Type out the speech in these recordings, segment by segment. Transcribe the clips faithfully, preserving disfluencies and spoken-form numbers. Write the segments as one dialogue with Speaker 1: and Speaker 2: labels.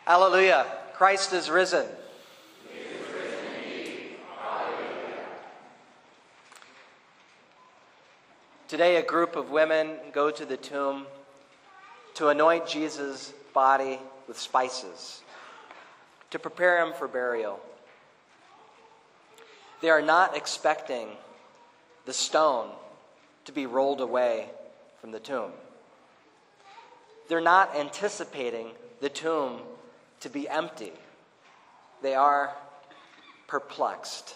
Speaker 1: Alleluia. Christ is risen.
Speaker 2: He is risen indeed. Alleluia.
Speaker 1: Today, a group of women go to the tomb to anoint Jesus' body with spices, to prepare him for burial. They are not expecting the stone to be rolled away from the tomb. They're not anticipating the tomb to be empty. They are perplexed.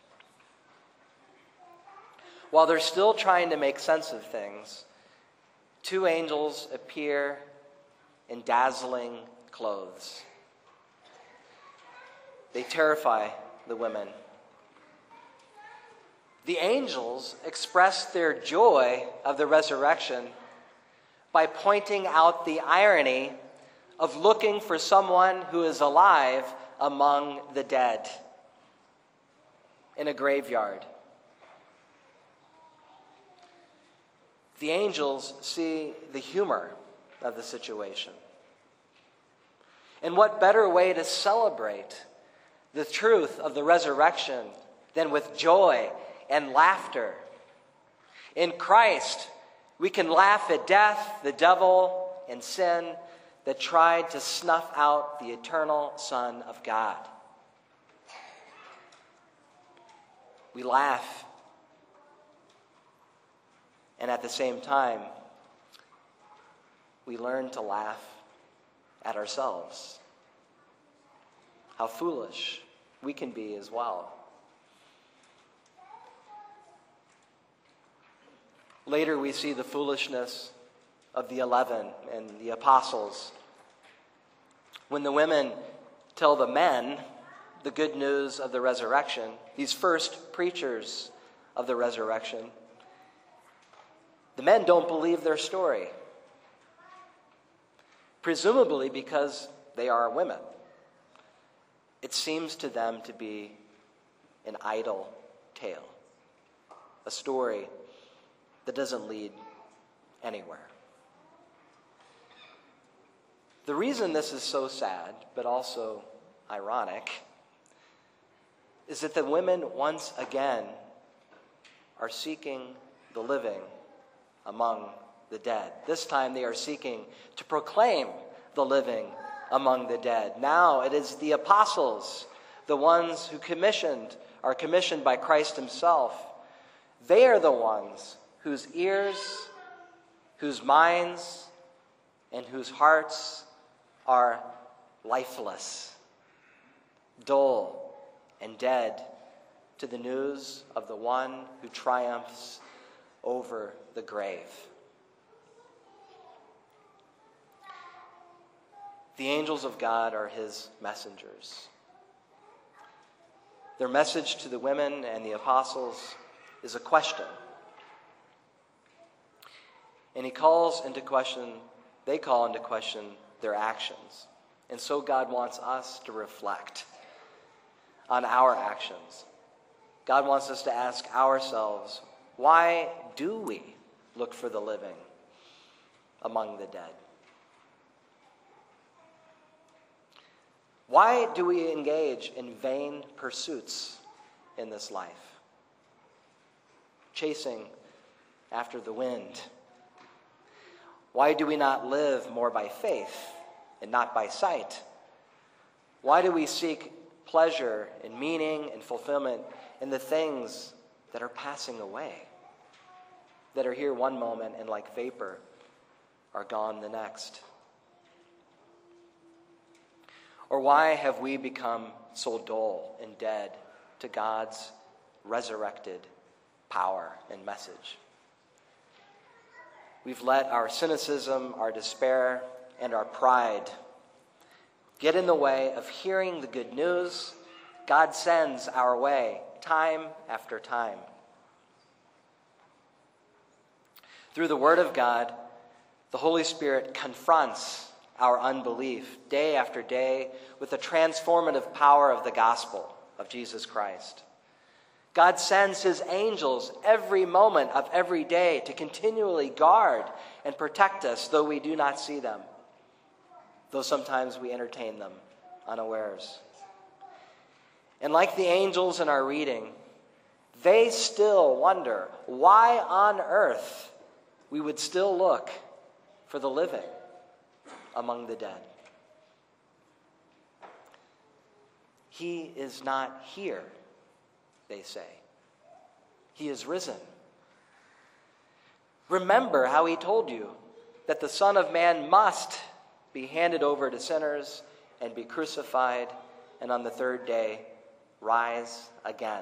Speaker 1: While they're still trying to make sense of things, two angels appear in dazzling clothes. They terrify the women. The angels express their joy of the resurrection by pointing out the irony of looking for someone who is alive among the dead in a graveyard. The angels see the humor of the situation. And what better way to celebrate the truth of the resurrection than with joy and laughter? In Christ, we can laugh at death, the devil, and sin that tried to snuff out the eternal Son of God. We laugh, and at the same time, we learn to laugh at ourselves. How foolish we can be as well. Later, we see the foolishness of the eleven and the apostles. When the women tell the men the good news of the resurrection, these first preachers of the resurrection, the men don't believe their story, presumably because they are women. It seems to them to be an idle tale, a story that doesn't lead anywhere. The reason this is so sad, but also ironic, is that the women once again are seeking the living among the dead. This time they are seeking to proclaim the living among the dead. Now it is the apostles, the ones who commissioned, are commissioned by Christ himself. They are the ones whose ears, whose minds, and whose hearts are lifeless, dull, and dead to the news of the one who triumphs over the grave. The angels of God are his messengers. Their message to the women and the apostles is a question. And he calls into question, they call into question their actions. And so God wants us to reflect on our actions. God wants us to ask ourselves, why do we look for the living among the dead? Why do we engage in vain pursuits in this life? Chasing after the wind. Why do we not live more by faith and not by sight? Why do we seek pleasure and meaning and fulfillment in the things that are passing away, that are here one moment and like vapor are gone the next? Or why have we become so dull and dead to God's resurrected power and message? We've let our cynicism, our despair, and our pride get in the way of hearing the good news God sends our way time after time. Through the Word of God, the Holy Spirit confronts our unbelief day after day with the transformative power of the gospel of Jesus Christ. God sends his angels every moment of every day to continually guard and protect us, though we do not see them. though sometimes we entertain them unawares. And like the angels in our reading, they still wonder why on earth we would still look for the living among the dead. He is not here, they say. He is risen. Remember how he told you that the Son of Man must be handed over to sinners and be crucified, and on the third day rise again.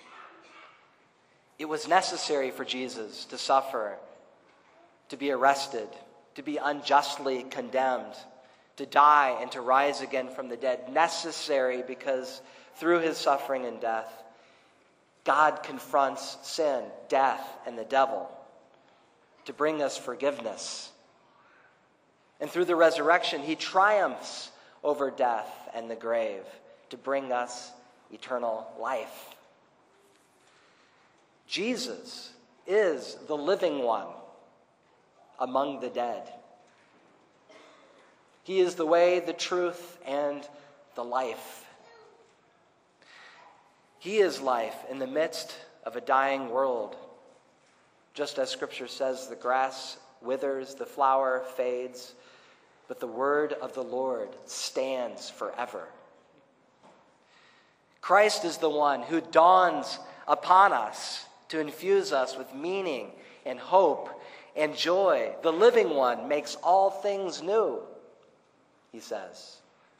Speaker 1: It was necessary for Jesus to suffer, to be arrested, to be unjustly condemned, to die and to rise again from the dead. Necessary because through his suffering and death, God confronts sin, death, and the devil to bring us forgiveness. And through the resurrection, he triumphs over death and the grave to bring us eternal life. Jesus is the living one among the dead. He is the way, the truth, and the life. He is life in the midst of a dying world. Just as Scripture says, the grass withers, the flower fades, but the word of the Lord stands forever. Christ is the one who dawns upon us to infuse us with meaning and hope and joy. The living one makes all things new, he says.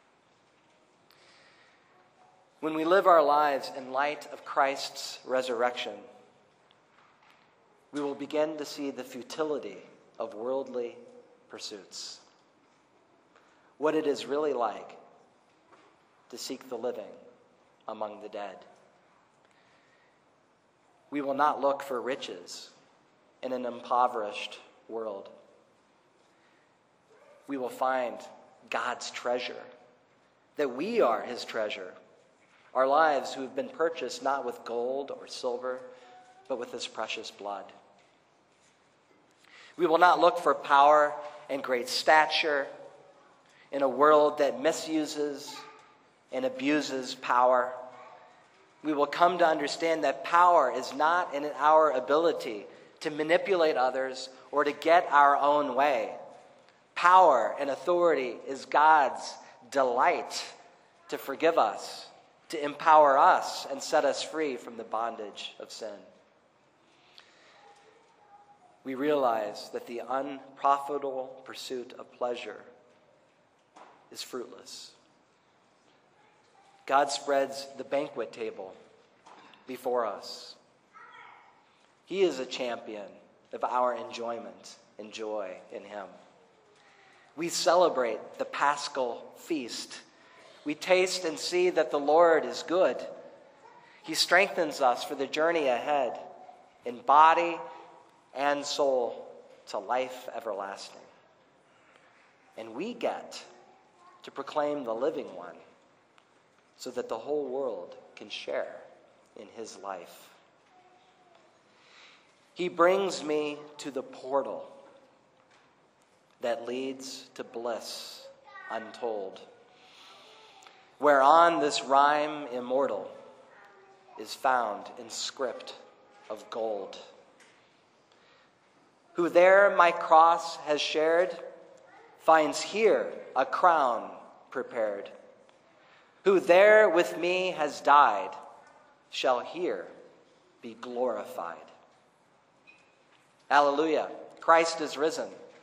Speaker 1: When we live our lives in light of Christ's resurrection, we will begin to see the futility of worldly pursuits. What it is really like to seek the living among the dead. We will not look for riches in an impoverished world. We will find God's treasure, that we are his treasure, our lives who have been purchased not with gold or silver, but with his precious blood. We will not look for power and great stature in a world that misuses and abuses power. We will come to understand that power is not in our ability to manipulate others or to get our own way. Power and authority is God's delight to forgive us, to empower us and set us free from the bondage of sin. We realize that the unprofitable pursuit of pleasure is fruitless. God spreads the banquet table before us. He is a champion of our enjoyment and joy in him. We celebrate the Paschal feast. We taste and see that the Lord is good. He strengthens us for the journey ahead in body and soul to life everlasting. And we get to proclaim the living one so that the whole world can share in his life. He brings me to the portal that leads to bliss untold, whereon this rhyme immortal is found in script of gold. Who there my cross has shared finds here a crown prepared. Who there with me has died shall here be glorified. Alleluia. Christ is risen.